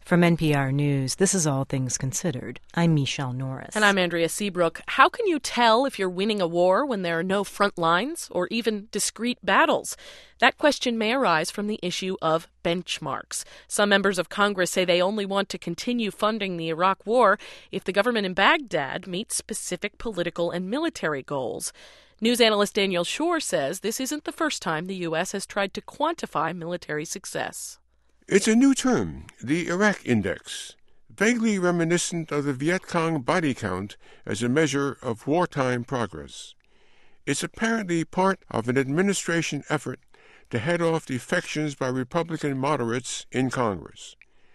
From NPR News, this is All Things Considered. I'm Michelle Norris. And I'm Andrea Seabrook. How can you tell if you're winning a war when there are no front lines or even discrete battles? That question may arise from the issue of benchmarks. Some members of Congress say they only want to continue funding the Iraq War if the government in Baghdad meets specific political and military goals. News analyst Daniel Schorr says this isn't the first time the U.S. has tried to quantify military success. It's a new term, the Iraq Index, vaguely reminiscent of the Viet Cong body count as a measure of wartime progress. It's apparently part of an administration effort to head off defections by Republican moderates in Congress.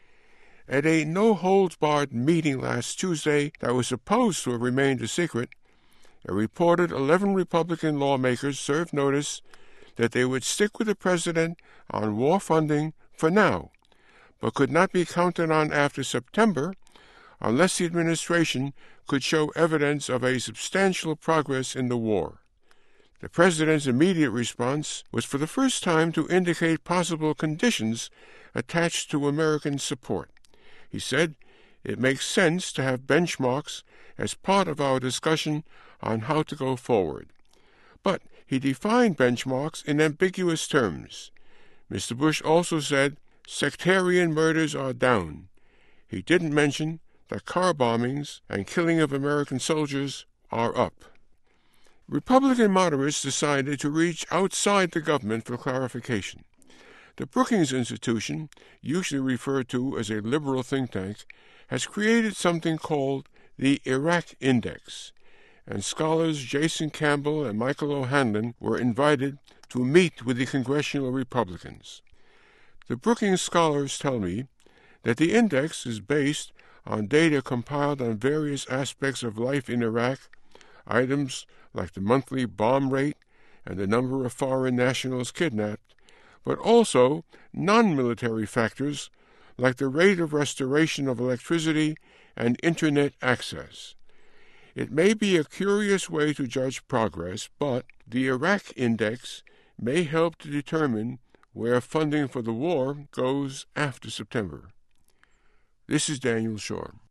At a no-holds-barred meeting last Tuesday that was supposed to have remained a secret, a reported 11 Republican lawmakers served notice that they would stick with the president on war funding for now, but could not be counted on after September unless the administration could show evidence of a substantial progress in the war. The president's immediate response was for the first time to indicate possible conditions attached to American support. He said, "It makes sense to have benchmarks as part of our discussion on how to go forward." But he defined benchmarks in ambiguous terms. Mr. Bush also said sectarian murders are down. He didn't mention that car bombings and killing of American soldiers are up. Republican moderates decided to reach outside the government for clarification. The Brookings Institution, usually referred to as a liberal think tank, has created something called the Iraq Index, and scholars Jason Campbell and Michael O'Hanlon were invited to meet with the congressional Republicans. The Brookings scholars tell me that the index is based on data compiled on various aspects of life in Iraq, items like the monthly bomb rate and the number of foreign nationals kidnapped, but also non-military factors like the rate of restoration of electricity and Internet access. It may be a curious way to judge progress, but the Iraq Index may help to determine where funding for the war goes after September. This is Daniel Schorr.